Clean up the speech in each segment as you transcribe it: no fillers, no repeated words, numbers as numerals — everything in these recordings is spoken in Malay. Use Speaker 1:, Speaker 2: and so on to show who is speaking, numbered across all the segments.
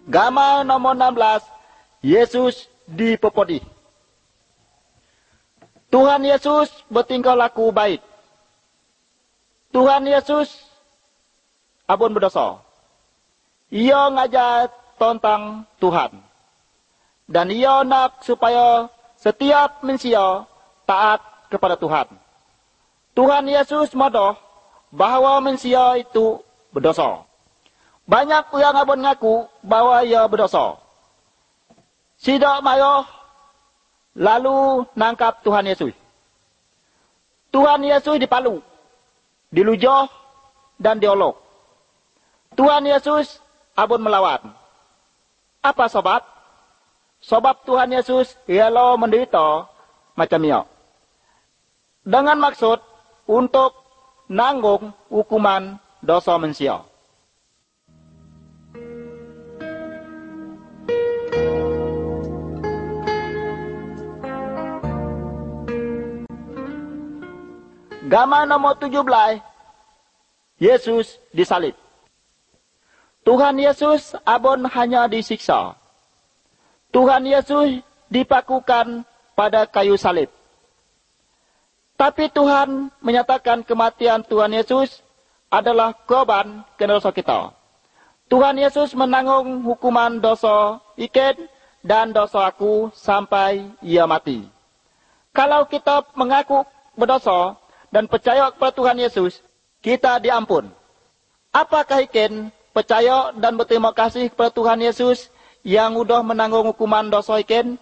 Speaker 1: Gambar nomor 16, Yesus dipepodi. Tuhan Yesus bertingkah laku baik. Tuhan Yesus abun berdosa. Ia ngajar tentang Tuhan. Dan ia nak supaya setiap manusia taat kepada Tuhan. Tuhan Yesus madoh bahwa manusia itu berdosa. Banyak orang abon ngaku bahwa ia berdosa. Sidak mayo lalu nangkap Tuhan Yesus. Tuhan Yesus dipalu, dilujoh dan diolok. Tuhan Yesus abon melawan. Apa sebab? Sebab Tuhan Yesus ialah menderita macam ia. Dengan maksud untuk nanggung hukuman dosa manusia. Gambar nomor 17, Yesus disalib. Tuhan Yesus abon hanya disiksa. Tuhan Yesus dipakukan pada kayu salib. Tapi Tuhan menyatakan kematian Tuhan Yesus adalah korban karena dosa kita. Tuhan Yesus menanggung hukuman dosa iken dan dosa aku sampai ia mati. Kalau kita mengaku berdosa dan percaya kepada Tuhan Yesus, kita diampun. Apakah iken percaya dan berterima kasih kepada Tuhan Yesus yang sudah menanggung hukuman dosa iken?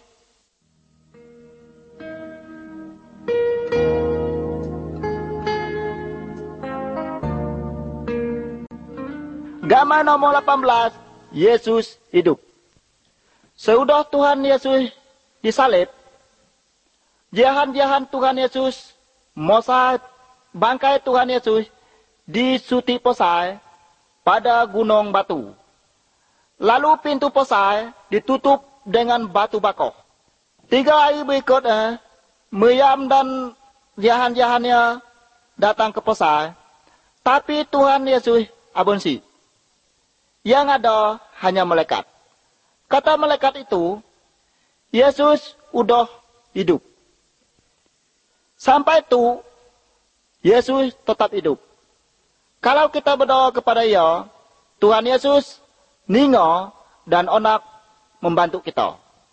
Speaker 1: Gambar nomor 18, Yesus hidup. Sesudah Tuhan Yesus disalib, jahan-jahan Tuhan Yesus, mosa bangkai Tuhan Yesus disuti posai pada gunung batu. Lalu pintu posai ditutup dengan batu bakoh. 3 hari berikutnya, Miriam dan jahan-jahannya datang ke posai. Tapi Tuhan Yesus abonsi. Yang ada hanya malaikat. Kata malaikat itu, Yesus udah hidup. Sampai itu, Yesus tetap hidup. Kalau kita berdoa kepada Ia, Tuhan Yesus ningo dan onak membantu kita.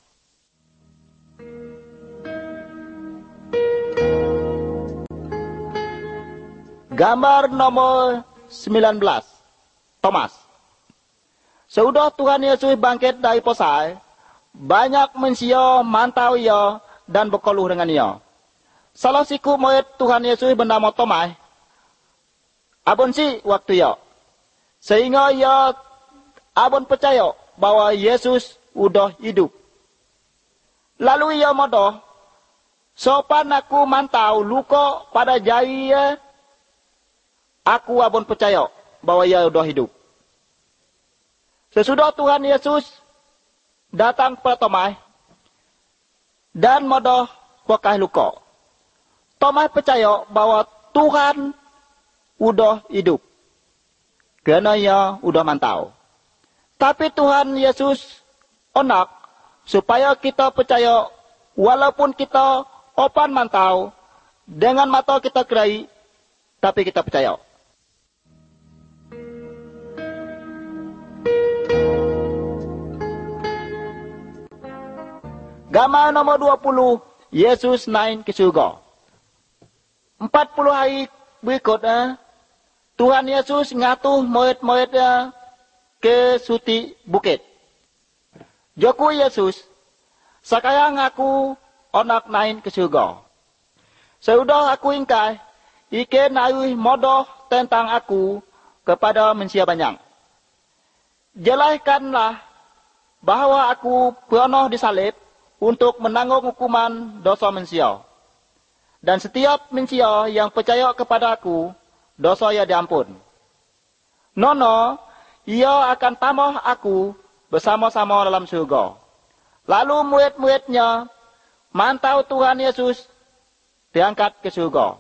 Speaker 1: Gambar nomor 19, Thomas. Sesudah Tuhan Yesus bangkit dari posai, banyak manusia mantau ia dan berkeluh dengan ia. Salah siku murid Tuhan Yesus bernama Thomas, abon si waktu ia. Sehingga ia abon percaya bahwa Yesus udah hidup. Lalu ia modoh, sopan aku mantau luka pada jari ia, aku abon percaya bahwa ia udah hidup. Sesudah Tuhan Yesus datang kepada Thomas dan modoh bekas luka. Thomas percaya bahwa Tuhan udah hidup. Karena ia udah mantau. Tapi Tuhan Yesus onak supaya kita percaya walaupun kita opan mantau dengan mata kita kerai, tapi kita percaya. Gambar nomor 20, Yesus naik ke surga. 40 hari berikutnya, Tuhan Yesus ngatuh murid-muridnya ke suti bukit. Joku Yesus, sekarang aku onak naik ke surga. Sudah aku ingkai, iken ayuh modoh tentang aku kepada manusia banyak. Jelaskanlah bahwa aku pernah disalib untuk menanggung hukuman dosa manusia. Dan setiap manusia yang percaya kepada aku, dosa ia diampun. Nono, ia akan tambah aku bersama-sama dalam surga. Lalu murid-muridnya mantau Tuhan Yesus diangkat ke surga.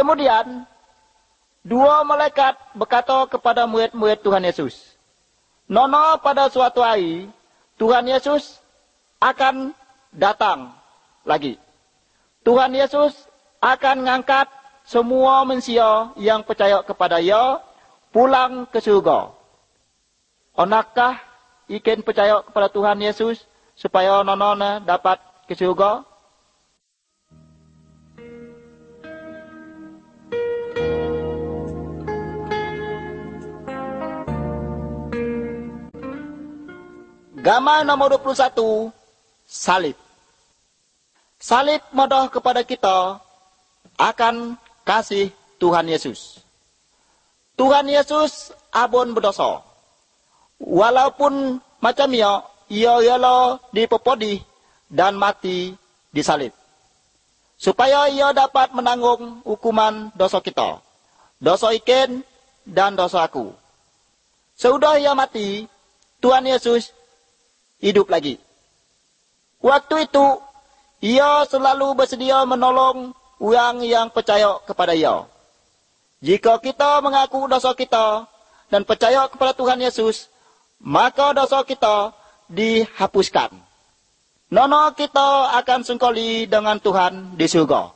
Speaker 1: Kemudian, 2 malaikat berkata kepada murid-murid Tuhan Yesus, Nono pada suatu hari, Tuhan Yesus akan datang lagi. Tuhan Yesus akan mengangkat semua manusia yang percaya kepada Ia pulang ke surga. Onakkah ikan percaya kepada Tuhan Yesus supaya nono dapat ke surga? Gambar nomor 21, salib. Salib modoh kepada kita akan kasih Tuhan Yesus. Tuhan Yesus abon berdosa. Walaupun macam ia ialah dipepodih dan mati di salib. Supaya ia dapat menanggung hukuman dosa kita. Dosa iken dan dosa aku. Sudah ia mati, Tuhan Yesus hidup lagi. Waktu itu, ia selalu bersedia menolong orang yang percaya kepada ia. Jika kita mengaku dosa kita dan percaya kepada Tuhan Yesus, maka dosa kita dihapuskan. Nono kita akan sengkoli dengan Tuhan di surga.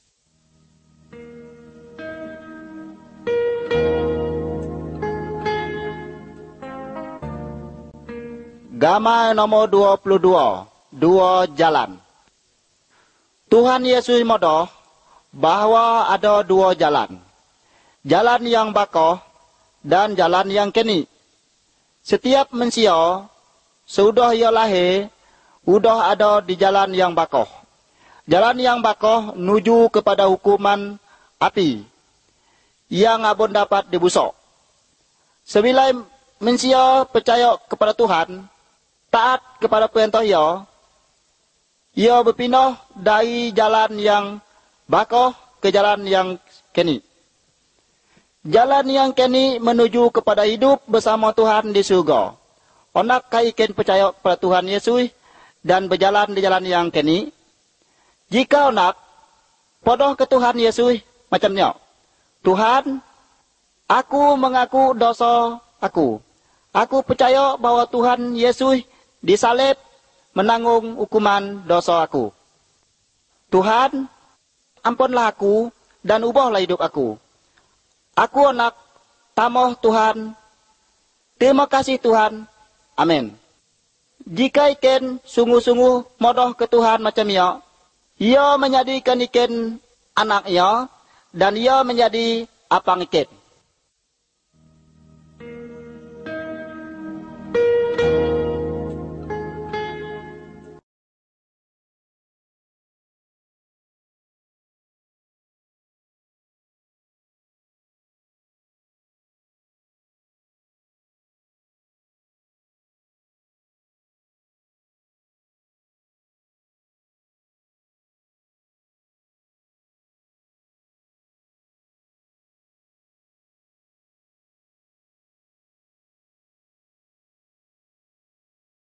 Speaker 1: Gambar nomor 22, dua jalan. Tuhan Yesus modoh bahwa ada dua jalan. Jalan yang bakoh dan jalan yang keni. Setiap manusia sudah ia lahir, sudah ada di jalan yang bakoh. Jalan yang bakoh menuju kepada hukuman api yang abon dapat dibusuk. Sebila manusia percaya kepada Tuhan, taat kepada perintah ia berpindah dari jalan yang bakoh ke jalan yang keni. Jalan yang keni menuju kepada hidup bersama Tuhan di surga. Onak kaiken percaya kepada Tuhan Yesus dan berjalan di jalan yang keni. Jika onak podoh ke Tuhan Yesus macamnya. Tuhan, aku mengaku dosa aku. Aku percaya bahwa Tuhan Yesus disalib menanggung hukuman dosa aku. Tuhan, ampunlah aku dan ubahlah hidup aku. Aku anak tamoh Tuhan. Terima kasih Tuhan. Amin. Jika iken sungguh-sungguh modoh ke Tuhan macam ia menjadikan iken anak ia dan ia menjadi apang iken.